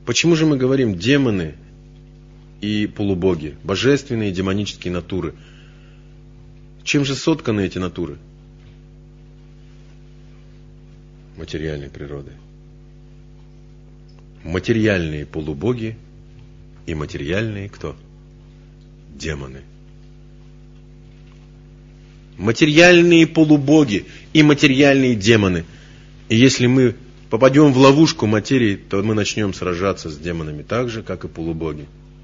Почему же мы говорим демоны и полубоги, божественные и демонические натуры? Чем же сотканы эти натуры? Материальной природой. Материальные полубоги и материальные кто? Демоны. Материальные полубоги и материальные демоны. И если мы попадем в ловушку материи, то мы начнем сражаться с демонами так же, как и полубоги.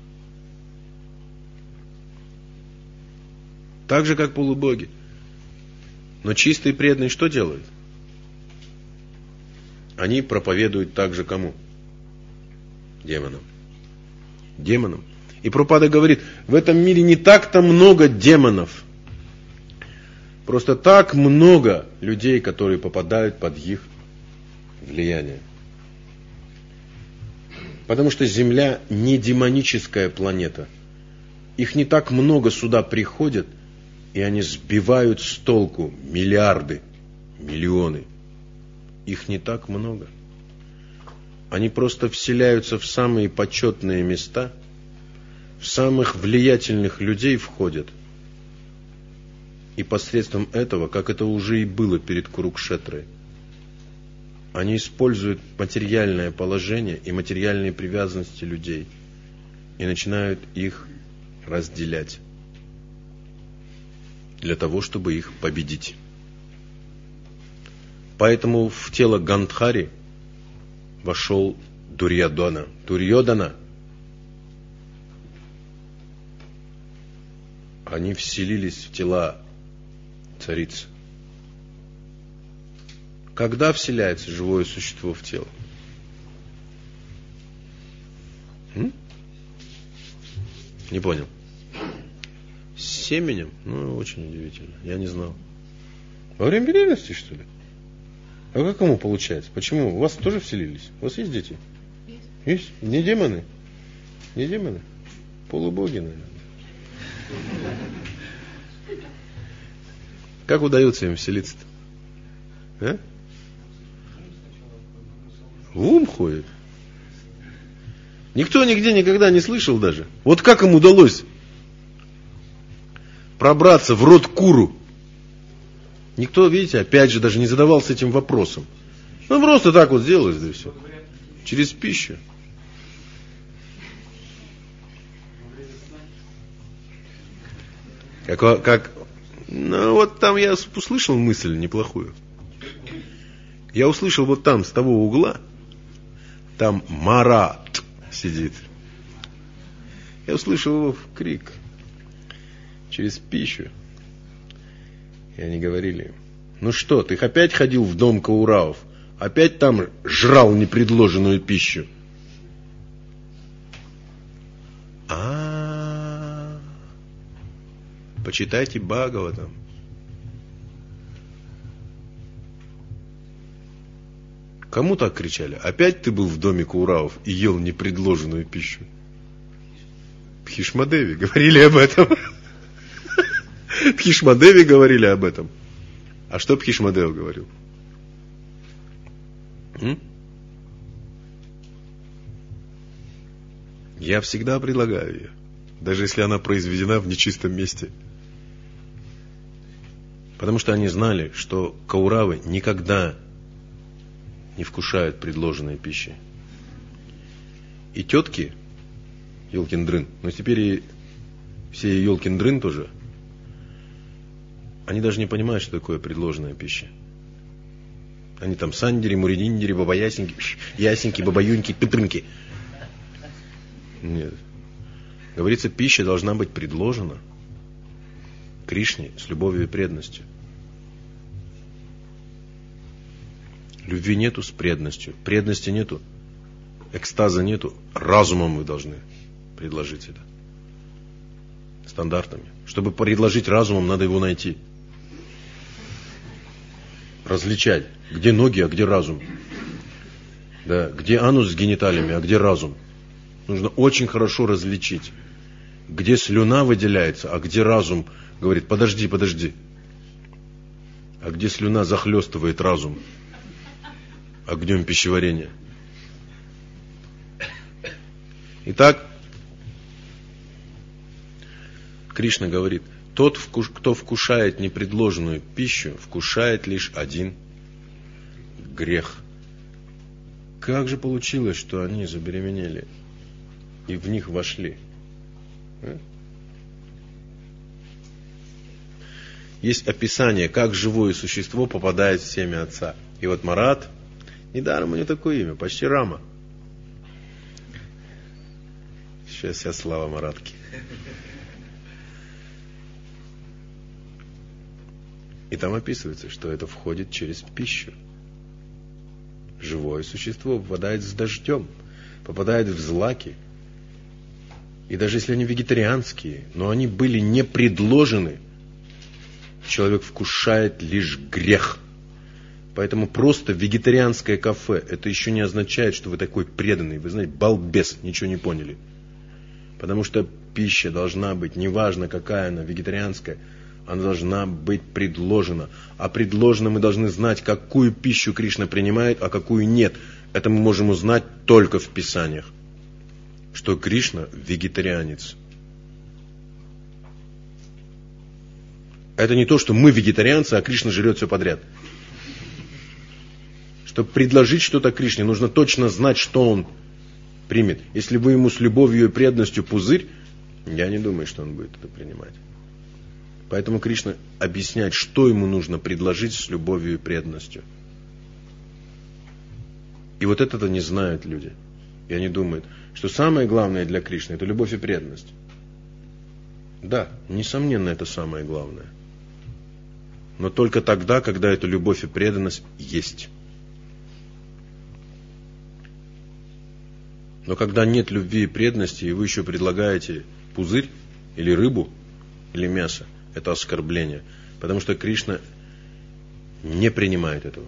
Так же, как полубоги. Но чистые преданные что делают? Они проповедуют также кому? Демонам. Демонам. И Прабхупада говорит, в этом мире не так-то много демонов. Просто так много людей, которые попадают под их влияние. Потому что Земля не демоническая планета. Их не так много сюда приходят, и они сбивают с толку миллиарды, миллионы. Их не так много. Они просто вселяются в самые почетные места, в самых влиятельных людей входят. И посредством этого, как это уже и было перед Курукшетрой, они используют материальное положение и материальные привязанности людей и начинают их разделять для того, чтобы их победить. Поэтому в тело Гандхари вошел Дурьодана. Дурьодана. Они вселились в тела цариц. Когда вселяется живое существо в тело? Не понял. С семенем? Ну, очень удивительно. Я не знал. Во время беременности, что ли? А как кому получается? Почему? У вас тоже вселились? У вас есть дети? Есть. Не демоны? Не демоны? Полубоги, наверное. Как удается им вселиться-то? А? В ум ходит. Никто нигде никогда не слышал даже. Вот как им удалось пробраться в род Куру? Никто, видите, опять же, даже не задавался этим вопросом. Ну, просто так вот сделалось, да и все. Через пищу. Ну, вот там я услышал мысль неплохую. Я услышал вот там, с того угла, там Марат сидит. Я услышал его крик через пищу. И они говорили, ну что, ты опять ходил в дом Каурауов? Опять там жрал непредложенную пищу? Почитайте Бхагаватам. Кому так кричали? Опять ты был в доме Каурауов и ел непредложенную пищу? Бхишмадеви говорили об этом. Бхишмадеви говорили об этом. А что Бхишмадев говорил? Я всегда предлагаю ее, даже если она произведена в нечистом месте. Потому что они знали, что кауравы никогда не вкушают предложенной пищи. И тетки, Ёлкин-дрын, но теперь и все Ёлкин-дрын тоже, они даже не понимают, что такое предложенная пища. Они там сандери, муридиндери, бабаясеньки, ясеньки, бабаюньки, тыпрынки. Нет. Говорится, пища должна быть предложена Кришне с любовью и преданностью. Любви нету с преданностью. Преданности нету. Экстаза нету. Разумом вы должны предложить это. Стандартами. Чтобы предложить разумом, надо его найти. Различать. Где ноги, а где разум. Да, где анус с гениталиями, а где разум. Нужно очень хорошо различить. Где слюна выделяется, а где разум говорит, подожди. А где слюна захлестывает разум огнем пищеварения. Итак, Кришна говорит, тот, кто вкушает непредложенную пищу, вкушает лишь один грех. Как же получилось, что они забеременели и в них вошли? Есть описание, как живое существо попадает в семя отца. И вот Марат, недаром у него такое имя, почти Рама. Сейчас вся слава Маратке. И там описывается, что это входит через пищу. Живое существо попадает с дождем, попадает в злаки. И даже если они вегетарианские, но они были не предложены, человек вкушает лишь грех. Поэтому просто вегетарианское кафе, это еще не означает, что вы такой преданный. Вы знаете, балбес, ничего не поняли. Потому что пища должна быть, неважно какая она, вегетарианская, она должна быть предложена. А предложено мы должны знать, какую пищу Кришна принимает, а какую нет. Это мы можем узнать только в Писаниях. Что Кришна вегетарианец. Это не то, что мы вегетарианцы, а Кришна жрет все подряд. Чтобы предложить что-то Кришне, нужно точно знать, что он примет. Если вы ему с любовью и преданностью пузырь, я не думаю, что он будет это принимать. Поэтому Кришна объясняет, что ему нужно предложить с любовью и преданностью. И вот это-то не знают люди. И они думают, что самое главное для Кришны – это любовь и преданность. Да, несомненно, это самое главное. Но только тогда, когда эта любовь и преданность есть. Но когда нет любви и преданности, и вы еще предлагаете пузырь, или рыбу, или мясо, это оскорбление. Потому что Кришна не принимает этого.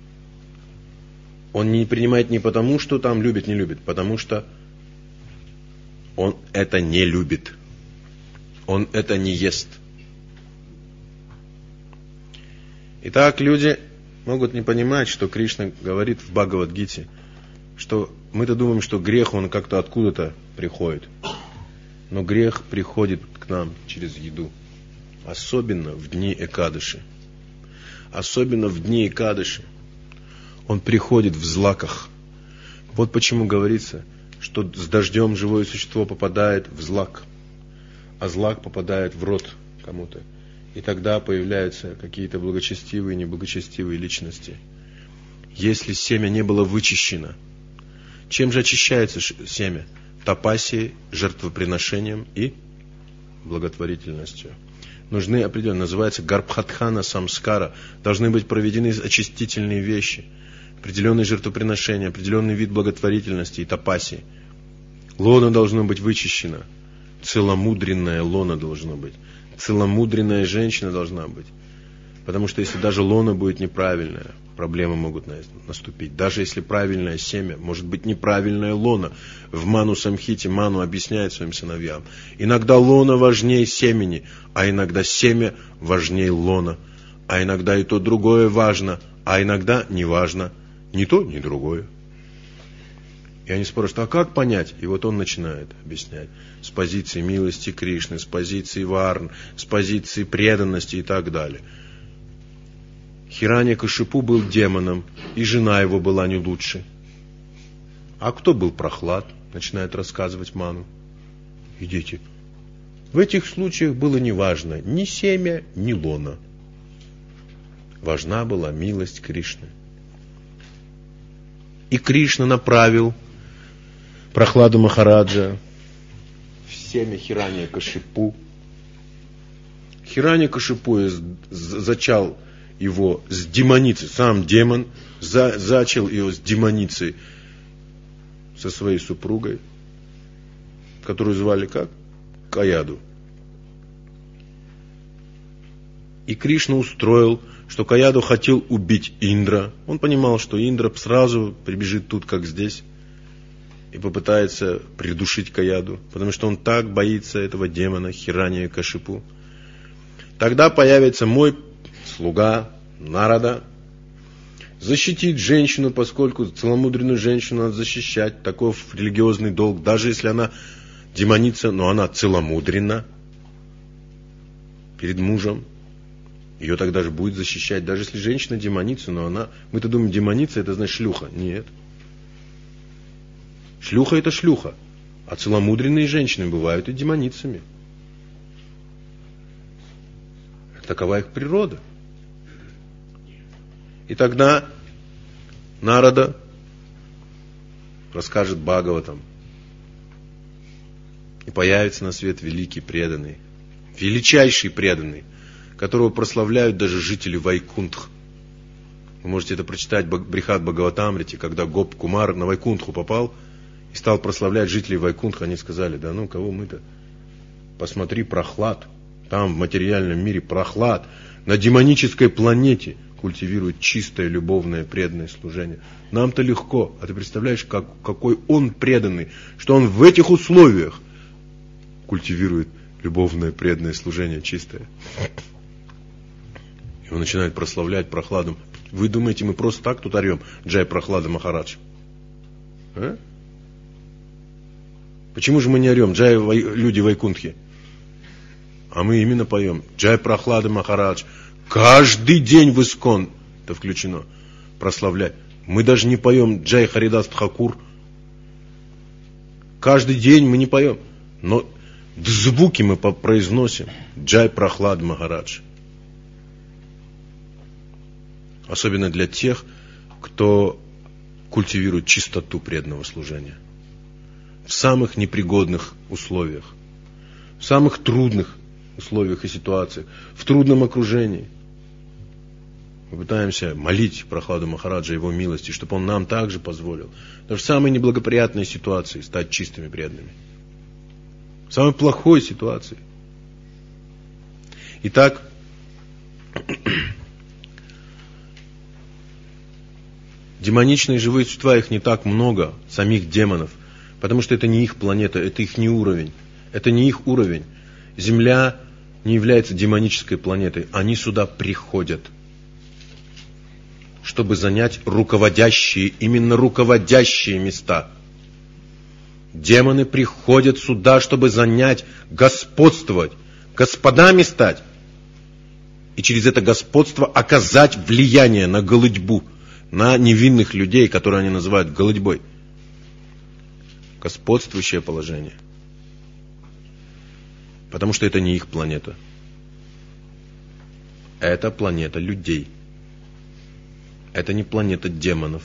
Он не принимает не потому, что там любит, не любит, потому что он это не любит. Он это не ест. Итак, люди могут не понимать, что Кришна говорит в Бхагавад-гите, что мы-то думаем, что грех, он как-то откуда-то приходит. Но грех приходит к нам через еду. Особенно в дни Экадаши. Особенно в дни Экадаши. Он приходит в злаках. Вот почему говорится, что с дождем живое существо попадает в злак, а злак попадает в рот кому-то. И тогда появляются какие-то благочестивые и неблагочестивые личности. Если семя не было вычищено, чем же очищается семя? Тапасией, жертвоприношением и благотворительностью. Нужны определенные, называется гарбхатхана самскара, должны быть проведены очистительные вещи, определенные жертвоприношения, определенный вид благотворительности и тапасии. Лона должно быть вычищено, целомудренное лона должно быть, целомудренная женщина должна быть. Потому что если даже лона будет неправильная, проблемы могут наступить. Даже если правильное семя, может быть неправильное лона. В Ману Самхите Ману объясняет своим сыновьям. Иногда лона важнее семени, а иногда семя важнее лона. А иногда и то другое важно, а иногда не важно. Ни то, ни другое. И они спрашивают, а как понять? И вот он начинает объяснять. С позиции милости Кришны, с позиции варн, с позиции преданности и так далее. Хираньякашипу был демоном, и жена его была не лучше. А кто был Прохлад? Начинает рассказывать Ману. Идите. В этих случаях было неважно ни семя, ни лона. Важна была милость Кришны. И Кришна направил Прохладу Махараджа в семя Хираньякашипу. Хираньякашипу зачал его с демоницей, сам демон зачал его с демоницей, со своей супругой, которую звали как? Каяду. И Кришна устроил, что Каяду хотел убить Индра. Он понимал, что Индра сразу прибежит тут, как здесь, и попытается придушить Каяду, потому что он так боится этого демона Хираньякашипу. Тогда появится мой слуга Нарада защитить женщину, поскольку целомудренную женщину надо защищать, таков религиозный долг, даже если она демоница, но она целомудренна перед мужем, ее тогда же будет защищать, даже если женщина демоница, но она, мы-то думаем, демоница это значит шлюха, нет. Шлюха это шлюха, а целомудренные женщины бывают и демоницами. Такова их природа. И тогда Нарада расскажет Бхагаватам. И появится на свет великий преданный, величайший преданный, которого прославляют даже жители Вайкунтх. Вы можете это прочитать в Брихад Бхагаватамрите, когда Гоп Кумар на Вайкунтху попал и стал прославлять жителей Вайкунтха. Они сказали, да ну кого мы-то? Посмотри, Прохлад. Там в материальном мире Прохлад на демонической планете культивирует чистое, любовное, преданное служение. Нам-то легко, а ты представляешь, какой он преданный, что он в этих условиях культивирует любовное, преданное служение, чистое. И он начинает прославлять Прохладу. Вы думаете, мы просто так тут орем Джай Прохлада Махарадж? А? Почему же мы не орем Джай люди Вайкунтхи? А мы именно поем Джай Прохлада Махарадж. Каждый день в Искон это включено. Прославлять. Мы даже не поем Джай Харидас Тхакур. Каждый день мы не поем. Но звуки мы произносим. Джай Прохлада Махарадж. Особенно для тех, кто культивирует чистоту преданного служения. В самых непригодных условиях. В самых трудных условиях и ситуациях, в трудном окружении. Мы пытаемся молить Прохладу Махараджа его милости, чтобы он нам также позволил. Даже в самой неблагоприятной ситуации стать чистыми преданными. В самой плохой ситуации. Итак, демоничные живые существа, их не так много, самих демонов, потому что это не их планета, это их не уровень. Это не их уровень. Земля не является демонической планетой. Они сюда приходят, чтобы занять руководящие, именно руководящие места. Демоны приходят сюда, чтобы занять, господствовать, господами стать. И через это господство оказать влияние на голыдьбу, на невинных людей, которые они называют голыдьбой. Господствующее положение. Потому что это не их планета. Это планета людей. Это не планета демонов.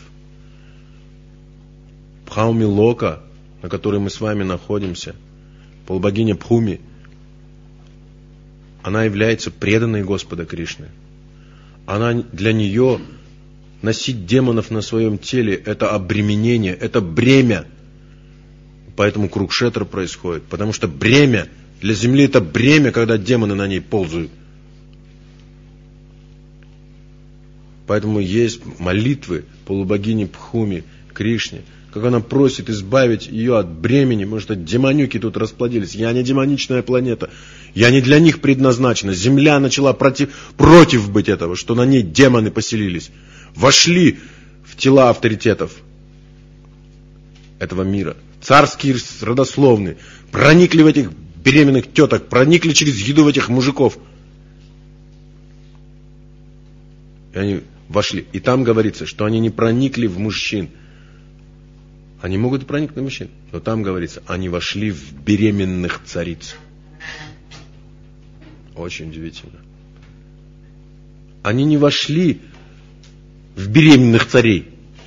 Бхауми Лока, на которой мы с вами находимся, полубогиня Бхуми, она является преданной Господа Кришны. Она для нее носить демонов на своем теле — это обременение, это бремя. Поэтому Курукшетра происходит. Потому что бремя для земли — это бремя, когда демоны на ней ползают. Поэтому есть молитвы полубогини Бхуми Кришне, как она просит избавить ее от бремени, потому что демонюки тут расплодились. Я не демоничная планета, я не для них предназначена. Земля начала против быть этого, что на ней демоны поселились, вошли в тела авторитетов этого мира. Царские родословные проникли в этих беременных теток, проникли через еду в этих мужиков. И они вошли. И там говорится, что они не проникли в мужчин. Они могут проникнуть в мужчин. Но там говорится, они вошли в беременных цариц. Очень удивительно. Они не вошли в беременных царей.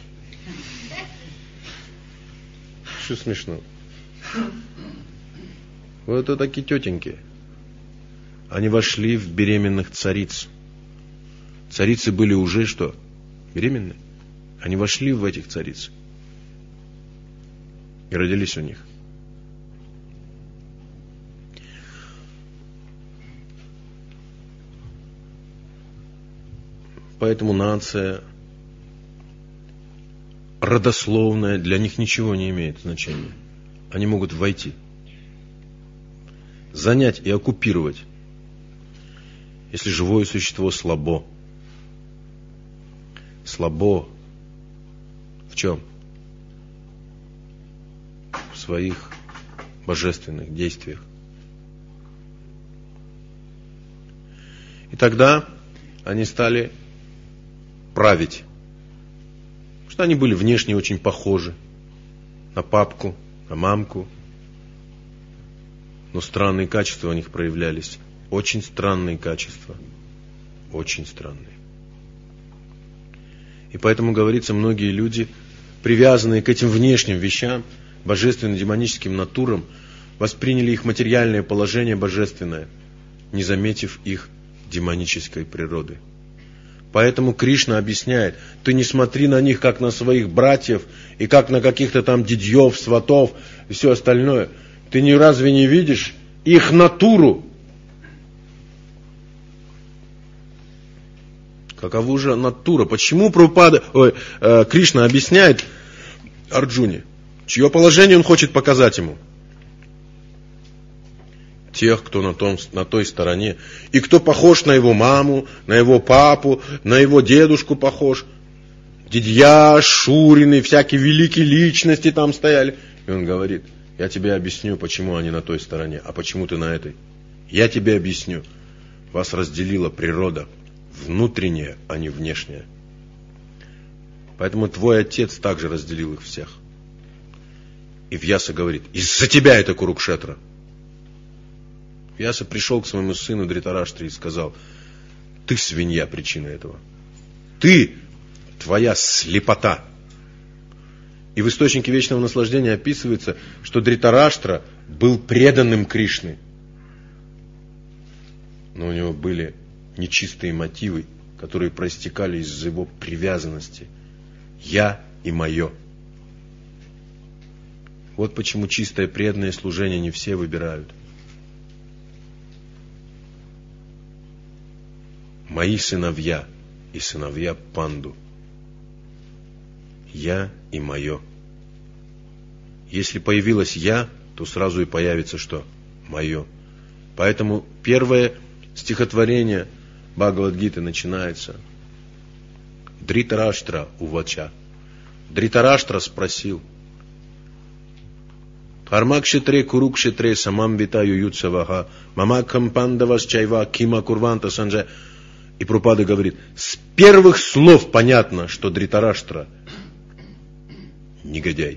Что смешно? Вот это такие тетеньки. Они вошли в беременных цариц. Царицы были уже что? Беременны. Они вошли в этих цариц. И родились у них. Поэтому нация родословная для них ничего не имеет значения. Они могут войти, занять и оккупировать, если живое существо слабо. слабо. В чем? В своих божественных действиях. И тогда они стали править. Потому что они были внешне очень похожи на папку, на мамку. Но странные качества у них проявлялись. Очень странные качества. Очень странные. И поэтому, говорится, многие люди, привязанные к этим внешним вещам, божественным демоническим натурам, восприняли их материальное положение божественное, не заметив их демонической природы. Поэтому Кришна объясняет: ты не смотри на них, как на своих братьев, и как на каких-то там дядьев, сватов, и все остальное. Ты разве не видишь их натуру? Какова же натура? Почему Кришна объясняет Арджуне, чье положение он хочет показать ему? Тех, кто на той стороне, и кто похож на его маму, на его папу, на его дедушку похож. Дядья, Шурины, всякие великие личности там стояли. И он говорит: я тебе объясню, почему они на той стороне, а почему ты на этой. Я тебе объясню. Вас разделила природа внутренняя, а не внешняя. Поэтому твой отец также разделил их всех. И Вьяса говорит: из-за тебя это Курукшетра. Вьяса пришел к своему сыну Дритараштре и сказал: ты свинья, причина этого. Ты, твоя слепота. И в источнике вечного наслаждения описывается, что Дритараштра был преданным Кришны. Но у него были нечистые мотивы, которые проистекали из его привязанности. Я и мое. Вот почему чистое преданное служение не все выбирают. Мои сыновья и сыновья Панду. Я и мое. Если появилось я, то сразу и появится что? Мое. Поэтому первое стихотворение Бхагавад-гиты начинается: Дритараштра увача. Дритараштра спросил: Хармакшетре Курукшетре самамвита ююцаваха мамакхам пандавас чайва кима курванта санджа. И Прабхупада говорит: с первых слов понятно, что Дритараштра негодяй.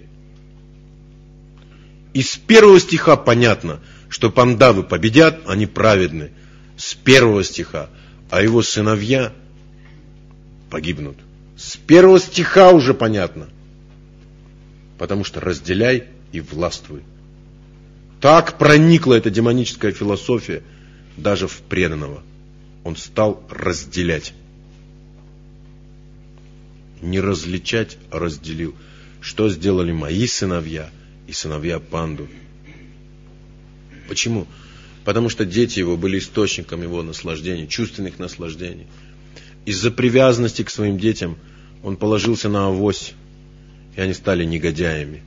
Из первого стиха понятно, что пандавы победят, они праведны. С первого стиха. А его сыновья погибнут. С первого стиха уже понятно. Потому что разделяй и властвуй. Так проникла эта демоническая философия даже в преданного. Он стал разделять. Не различать, а разделил. Что сделали мои сыновья и сыновья Панду? Почему? Потому что дети его были источником его наслаждений, чувственных наслаждений. Из-за привязанности к своим детям он положился на авось, и они стали негодяями.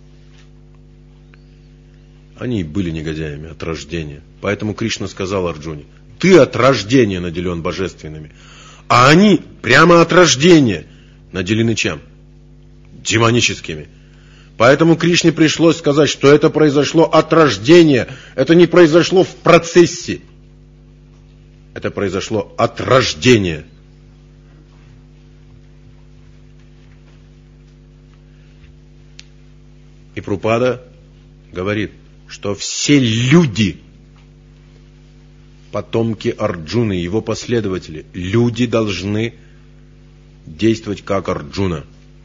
Они и были негодяями от рождения. Поэтому Кришна сказал Арджуне: ты от рождения наделен божественными, а они прямо от рождения наделены чем? Демоническими. Поэтому Кришне пришлось сказать, что это произошло от рождения. Это не произошло в процессе. Это произошло от рождения. И Прабхупада говорит, что все люди, потомки Арджуны, его последователи, люди должны действовать как Арджуна.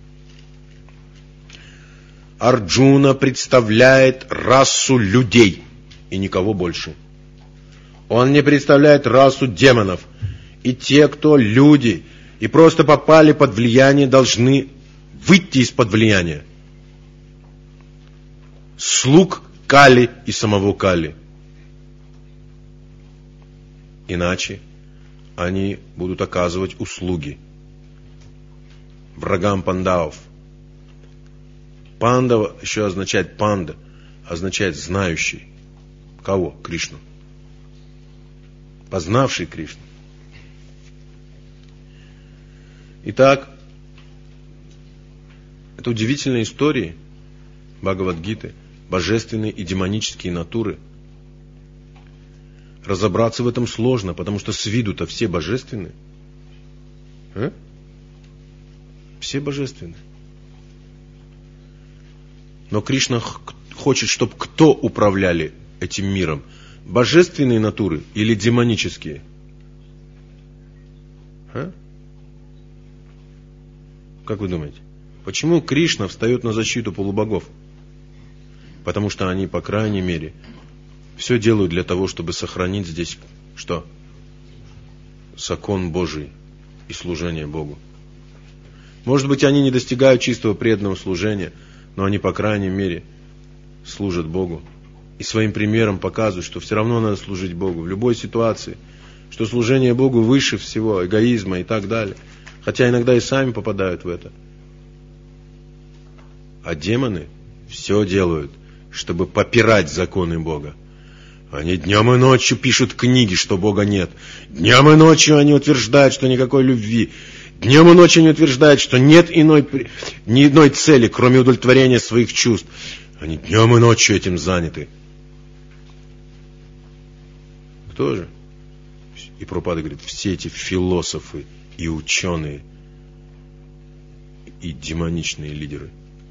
Арджуна представляет расу людей и никого больше. Он не представляет расу демонов. И те, кто люди и просто попали под влияние, должны выйти из-под влияния слуг Кали и самого Кали. Иначе они будут оказывать услуги врагам пандавов. Пандава еще означает панда, означает знающий. Кого? Кришну. Познавший Кришну. Итак, Это удивительные истории Бхагавад-гиты, божественные и демонические натуры. Разобраться в этом сложно, потому что с виду-то все божественны. Все божественны. Но Кришна хочет, чтобы кто управляли этим миром? Божественные натуры или демонические? Как вы думаете? Почему Кришна встает на защиту полубогов? Потому что они, по крайней мере, все делают для того, чтобы сохранить здесь что? Закон Божий и служение Богу. Может быть, они не достигают чистого преданного служения, но они, по крайней мере, служат Богу. И своим примером показывают, что все равно надо служить Богу в любой ситуации, что служение Богу выше всего, эгоизма и так далее. Хотя иногда и сами попадают в это. А демоны все делают, чтобы попирать законы Бога. Они днем и ночью пишут книги, что Бога нет. Днем и ночью они утверждают, что никакой любви. Днем и ночью они утверждают, что нет ни одной цели, кроме удовлетворения своих чувств. Они днем и ночью этим заняты. Кто же? И Прабхупада говорит, все эти философы и ученые, и демоничные лидеры.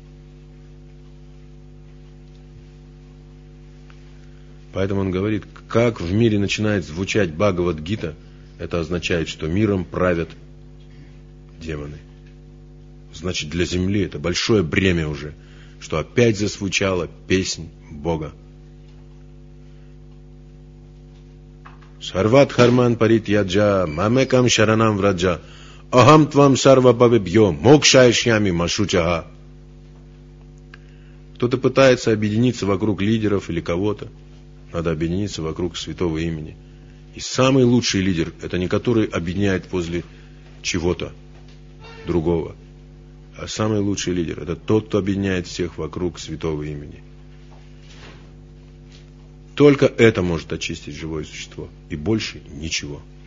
Поэтому он говорит, как в мире начинает звучать Бхагавад-гита, это означает, что миром правят демоны. Значит, для земли это большое бремя уже, что опять зазвучала песнь Бога. Сарват харман паритьяджа, мамекам шаранам враджа, ахам твам сарва бабебьё, мокшаешьями машучага. Кто-то пытается объединиться вокруг лидеров или кого-то. Надо объединиться вокруг святого имени. И самый лучший лидер, это не который объединяет возле чего-то другого, а самый лучший лидер, это тот, кто объединяет всех вокруг святого имени. Только это может очистить живое существо, и больше ничего.